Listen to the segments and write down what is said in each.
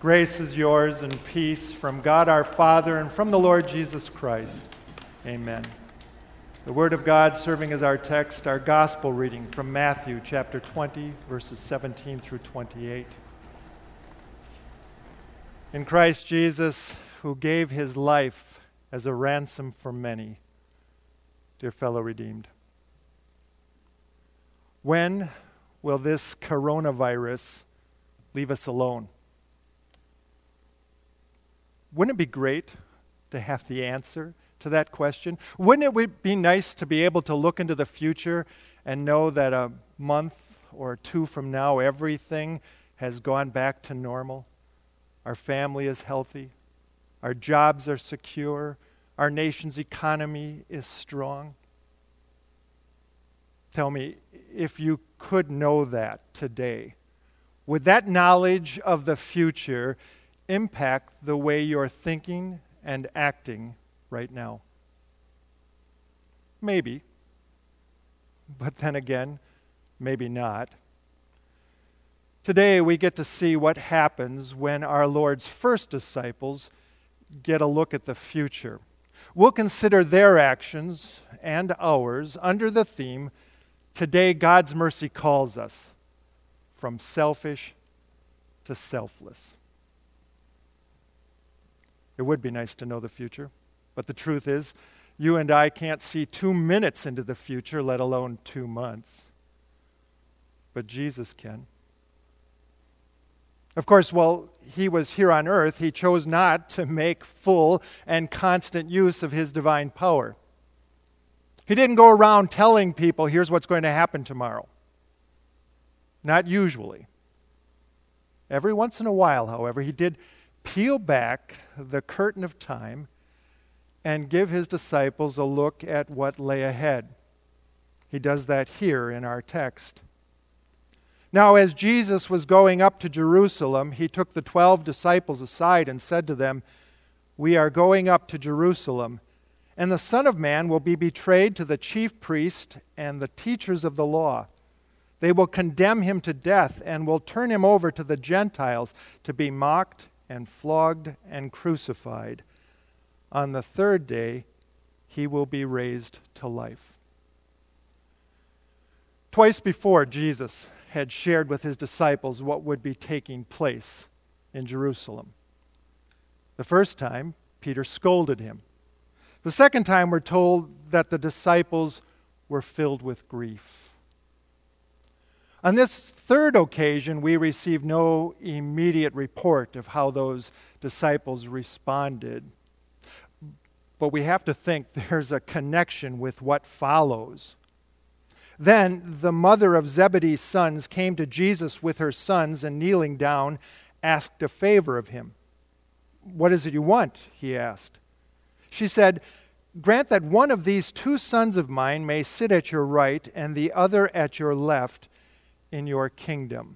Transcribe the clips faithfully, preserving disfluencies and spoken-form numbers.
Grace is yours and peace from God our Father and from the Lord Jesus Christ. Amen. The Word of God serving as our text, our gospel reading from Matthew chapter twenty, verses seventeen through twenty-eight. In Christ Jesus, who gave his life as a ransom for many, dear fellow redeemed, when will this coronavirus leave us alone? Wouldn't it be great to have the answer to that question? Wouldn't it be nice to be able to look into the future and know that a month or two from now, everything has gone back to normal? Our family is healthy. Our jobs are secure. Our nation's economy is strong. Tell me, if you could know that today, would that knowledge of the future impact the way you're thinking and acting right now? Maybe. But then again, maybe not. Today we get to see what happens when our Lord's first disciples get a look at the future. We'll consider their actions and ours under the theme, Today God's Mercy Calls Us, from selfish to selfless. It would be nice to know the future, but the truth is, you and I can't see two minutes into the future, let alone two months. But Jesus can. Of course, while he was here on earth, he chose not to make full and constant use of his divine power. He didn't go around telling people, here's what's going to happen tomorrow. Not usually. Every once in a while, however, he did peel back the curtain of time and give his disciples a look at what lay ahead. He does that here in our text. Now, as Jesus was going up to Jerusalem, he took the twelve disciples aside and said to them, "We are going up to Jerusalem, and the Son of Man will be betrayed to the chief priests and the teachers of the law. They will condemn him to death and will turn him over to the Gentiles to be mocked and flogged and crucified. On the third day, he will be raised to life." Twice before, Jesus had shared with his disciples what would be taking place in Jerusalem. The first time, Peter scolded him. The second time, we're told that the disciples were filled with grief. On this third occasion, we receive no immediate report of how those disciples responded. But we have to think there's a connection with what follows. Then the mother of Zebedee's sons came to Jesus with her sons and kneeling down, asked a favor of him. "What is it you want?" he asked. She said, "Grant that one of these two sons of mine may sit at your right and the other at your left in your kingdom."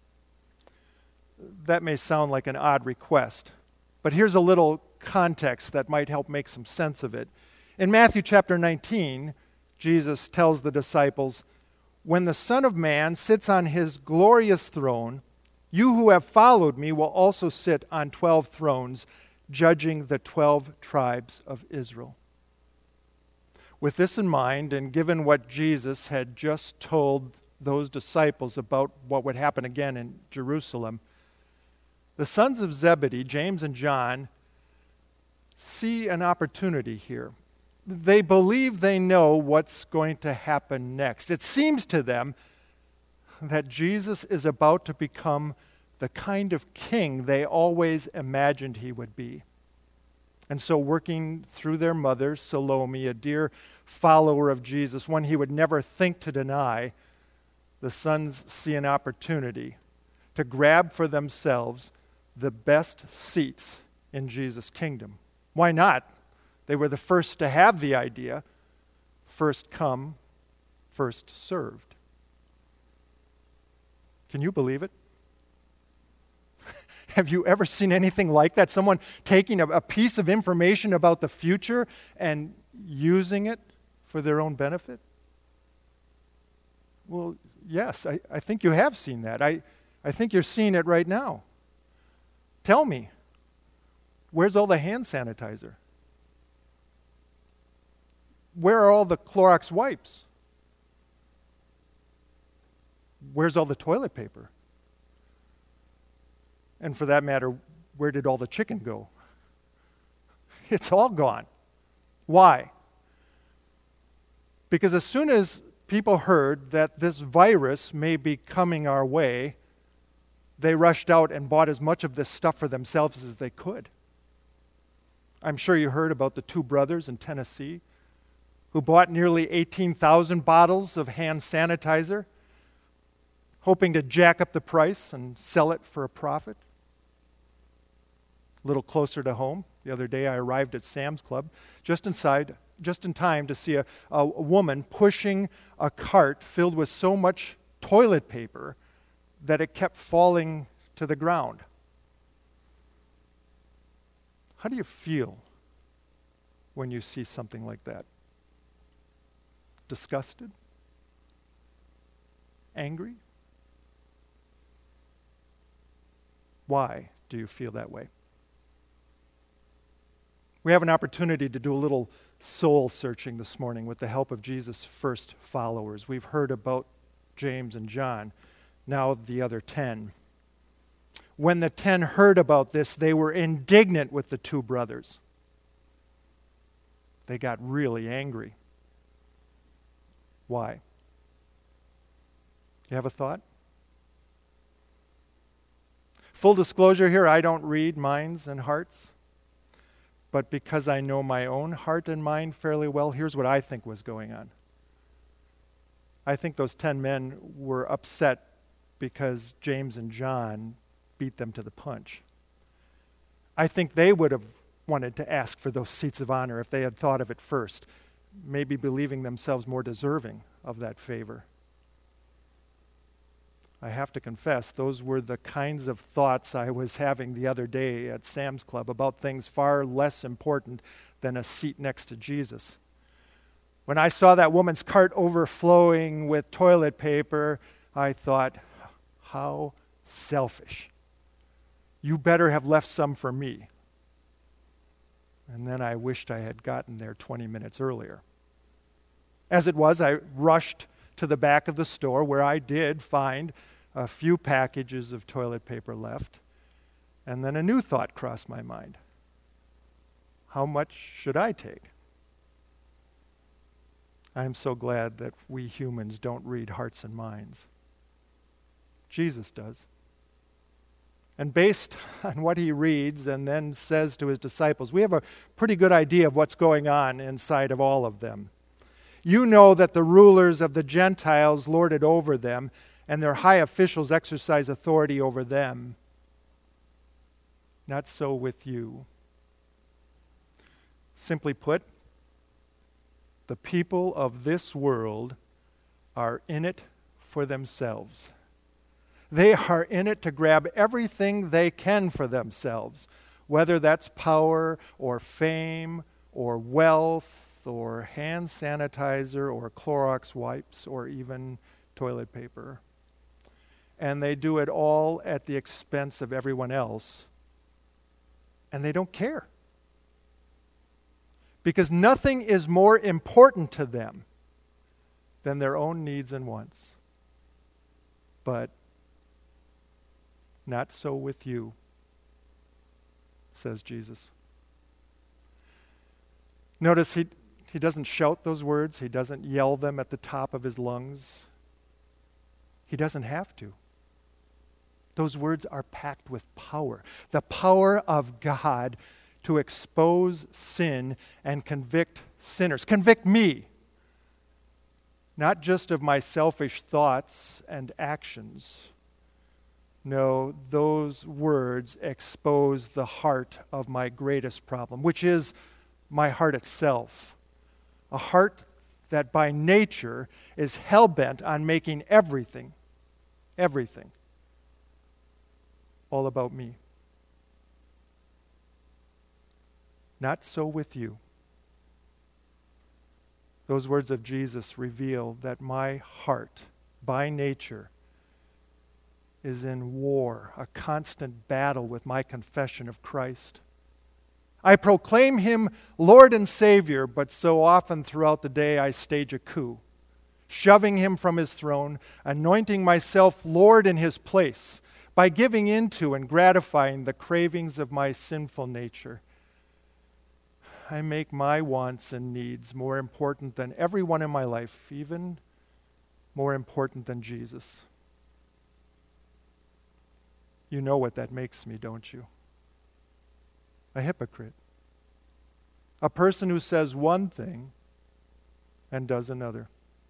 That may sound like an odd request, but here's a little context that might help make some sense of it. In Matthew chapter nineteen, Jesus tells the disciples, "When the Son of Man sits on his glorious throne, you who have followed me will also sit on twelve thrones, judging the twelve tribes of Israel." With this in mind, and given what Jesus had just told those disciples about what would happen again in Jerusalem, the sons of Zebedee, James and John, see an opportunity here. They believe they know what's going to happen next. It seems to them that Jesus is about to become the kind of king they always imagined he would be. And so, working through their mother, Salome, a dear follower of Jesus, one he would never think to deny, the sons see an opportunity to grab for themselves the best seats in Jesus' kingdom. Why not? They were the first to have the idea. First come, first served. Can you believe it? Have you ever seen anything like that? Someone taking a, a piece of information about the future and using it for their own benefit? Well, yes, I, I think you have seen that. I, I think you're seeing it right now. Tell me, where's all the hand sanitizer? Where are all the Clorox wipes? Where's all the toilet paper? And for that matter, where did all the chicken go? It's all gone. Why? Because as soon as people heard that this virus may be coming our way, they rushed out and bought as much of this stuff for themselves as they could. I'm sure you heard about the two brothers in Tennessee who bought nearly eighteen thousand bottles of hand sanitizer, hoping to jack up the price and sell it for a profit. A little closer to home, the other day I arrived at Sam's Club just inside, just in time to see a, a woman pushing a cart filled with so much toilet paper that it kept falling to the ground. How do you feel when you see something like that? Disgusted? Angry? Why do you feel that way? We have an opportunity to do a little soul searching this morning with the help of Jesus' first followers. We've heard about James and John, now the other ten. When the ten heard about this, they were indignant with the two brothers. They got really angry. Why? You have a thought? Full disclosure here, I don't read minds and hearts. But because I know my own heart and mind fairly well, here's what I think was going on. I think those ten men were upset because James and John beat them to the punch. I think they would have wanted to ask for those seats of honor if they had thought of it first, maybe believing themselves more deserving of that favor. I have to confess, those were the kinds of thoughts I was having the other day at Sam's Club about things far less important than a seat next to Jesus. When I saw that woman's cart overflowing with toilet paper, I thought, how selfish. You better have left some for me. And then I wished I had gotten there twenty minutes earlier. As it was, I rushed to the back of the store where I did find a few packages of toilet paper left. And then a new thought crossed my mind. How much should I take? I'm so glad that we humans don't read hearts and minds. Jesus does. And based on what he reads and then says to his disciples, we have a pretty good idea of what's going on inside of all of them. You know that the rulers of the Gentiles lord it over them, and their high officials exercise authority over them. Not so with you. Simply put, the people of this world are in it for themselves. They are in it to grab everything they can for themselves, whether that's power or fame or wealth or hand sanitizer or Clorox wipes or even toilet paper. And they do it all at the expense of everyone else. And they don't care. Because nothing is more important to them than their own needs and wants. But not so with you, says Jesus. Notice he, he doesn't shout those words. He doesn't yell them at the top of his lungs. He doesn't have to. Those words are packed with power. The power of God to expose sin and convict sinners. Convict me. Not just of my selfish thoughts and actions. No, those words expose the heart of my greatest problem, which is my heart itself. A heart that by nature is hell-bent on making everything, everything, all about me. Not so with you. Those words of Jesus reveal that my heart, by nature, is in war, a constant battle with my confession of Christ. I proclaim him Lord and Savior, but so often throughout the day I stage a coup, shoving him from his throne, anointing myself Lord in his place by giving into and gratifying the cravings of my sinful nature. I make my wants and needs more important than everyone in my life, even more important than Jesus. You know what that makes me, don't you? A hypocrite. A person who says one thing and does another.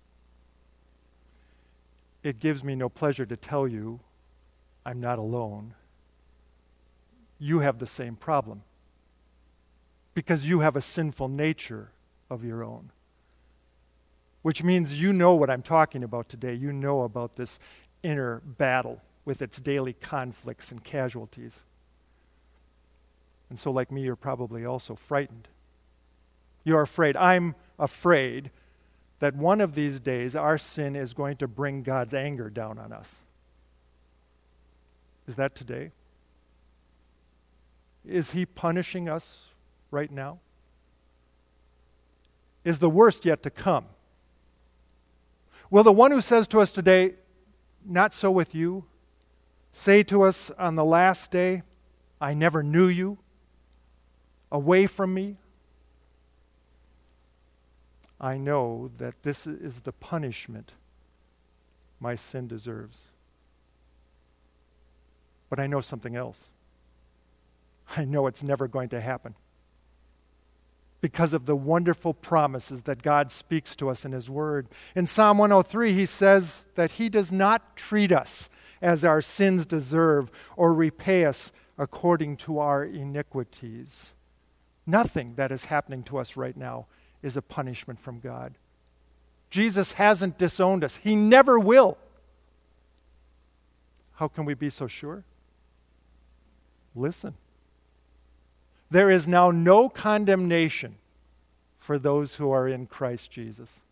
It gives me no pleasure to tell you I'm not alone. You have the same problem because you have a sinful nature of your own, which means you know what I'm talking about today. You know about this inner battle with its daily conflicts and casualties. And so, like me, you're probably also frightened. You're afraid. I'm afraid that one of these days our sin is going to bring God's anger down on us. Is that today? Is he punishing us right now? Is the worst yet to come? Will the one who says to us today, "Not so with you," say to us on the last day, "I never knew you, away from me"? I know that this is the punishment my sin deserves. But I know something else. I know it's never going to happen because of the wonderful promises that God speaks to us in his word. In Psalm one oh three, he says that he does not treat us as our sins deserve or repay us according to our iniquities. Nothing that is happening to us right now is a punishment from God. Jesus hasn't disowned us. He never will. How can we be so sure? Listen. There is now no condemnation for those who are in Christ Jesus.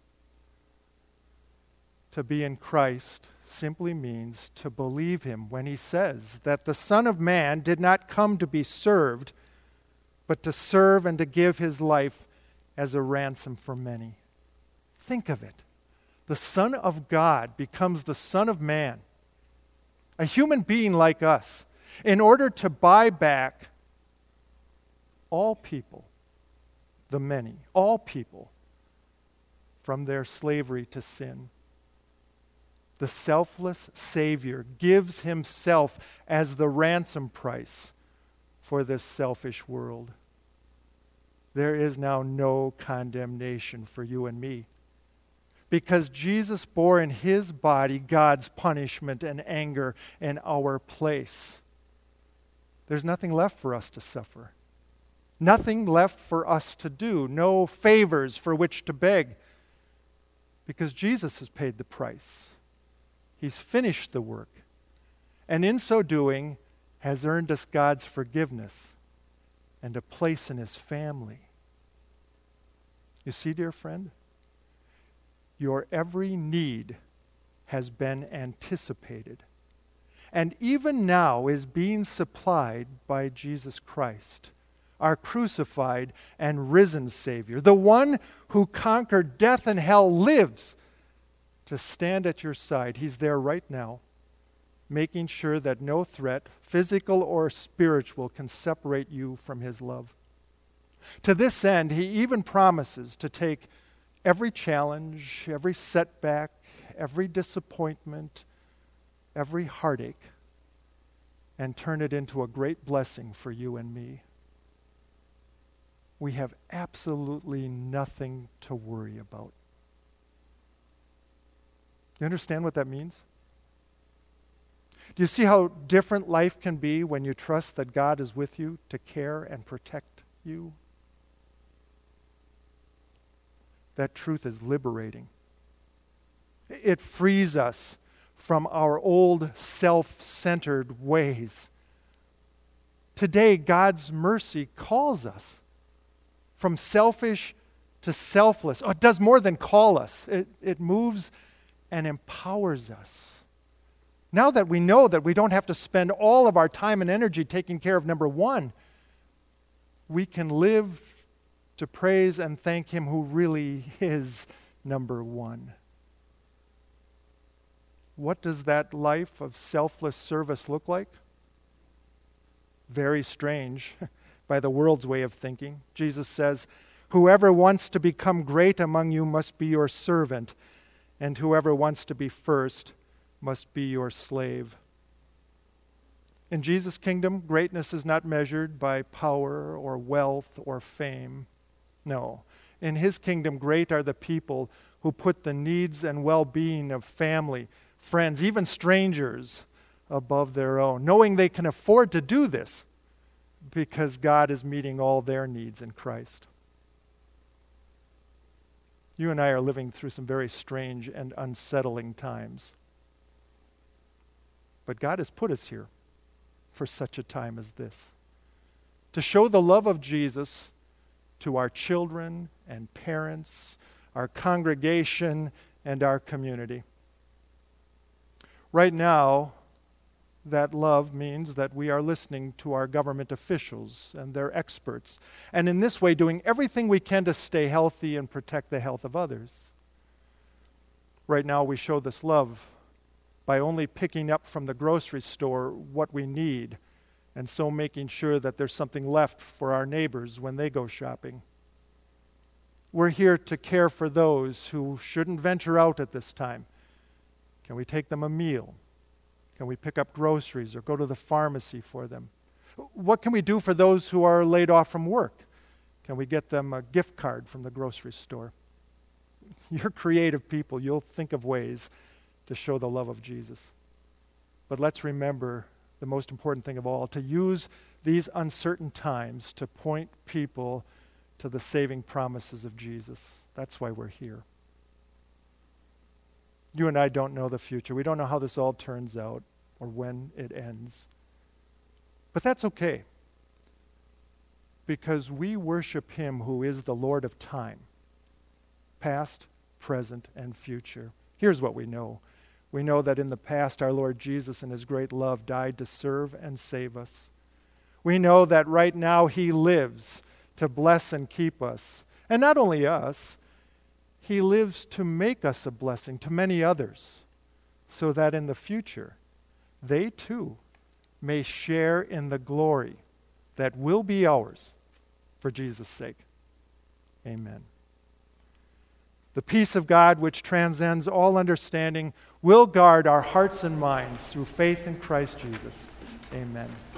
To be in Christ simply means to believe him when he says that the Son of Man did not come to be served, but to serve and to give his life as a ransom for many. Think of it. The Son of God becomes the Son of Man, a human being like us, in order to buy back all people, the many, all people, from their slavery to sin. The selfless Savior gives himself as the ransom price for this selfish world. There is now no condemnation for you and me, because Jesus bore in his body God's punishment and anger in our place. There's nothing left for us to suffer, nothing left for us to do, no favors for which to beg, because Jesus has paid the price. He's finished the work, and in so doing has earned us God's forgiveness and a place in his family. You see, dear friend, your every need has been anticipated, and even now is being supplied by Jesus Christ, our crucified and risen Savior. The one who conquered death and hell lives to stand at your side. He's there right now, making sure that no threat, physical or spiritual, can separate you from his love. To this end, he even promises to take every challenge, every setback, every disappointment, every heartache, and turn it into a great blessing for you and me. We have absolutely nothing to worry about. You understand what that means? Do you see how different life can be when you trust that God is with you to care and protect you? That truth is liberating. It frees us from our old self-centered ways. Today, God's mercy calls us from selfish to selfless. Oh, it does more than call us. It, it moves and empowers us Now that we know that we don't have to spend all of our time and energy taking care of number one, we can live to praise and thank Him who really is number one. What does that life of selfless service look like? Very strange by the world's way of thinking. Jesus says, "Whoever wants to become great among you must be your servant, and whoever wants to be first must be your slave." In Jesus' kingdom, greatness is not measured by power or wealth or fame. No. In His kingdom, great are the people who put the needs and well-being of family, friends, even strangers, above their own, knowing they can afford to do this because God is meeting all their needs in Christ. You and I are living through some very strange and unsettling times. But God has put us here for such a time as this, to show the love of Jesus to our children and parents, our congregation, and our community. Right now, that love means that we are listening to our government officials and their experts, and in this way doing everything we can to stay healthy and protect the health of others. Right now, we show this love by only picking up from the grocery store what we need, and so making sure that there's something left for our neighbors when they go shopping. We're here to care for those who shouldn't venture out at this time. Can we take them a meal? Can we pick up groceries or go to the pharmacy for them? What can we do for those who are laid off from work? Can we get them a gift card from the grocery store? You're creative people. You'll think of ways to show the love of Jesus. But let's remember the most important thing of all, to use these uncertain times to point people to the saving promises of Jesus. That's why we're here. You and I don't know the future. We don't know how this all turns out or when it ends. But that's okay, because we worship Him who is the Lord of time, past, present, and future. Here's what we know. We know that in the past, our Lord Jesus in His great love died to serve and save us. We know that right now He lives to bless and keep us. And not only us, He lives to make us a blessing to many others, so that in the future, they too may share in the glory that will be ours for Jesus' sake. Amen. The peace of God, which transcends all understanding, will guard our hearts and minds through faith in Christ Jesus. Amen.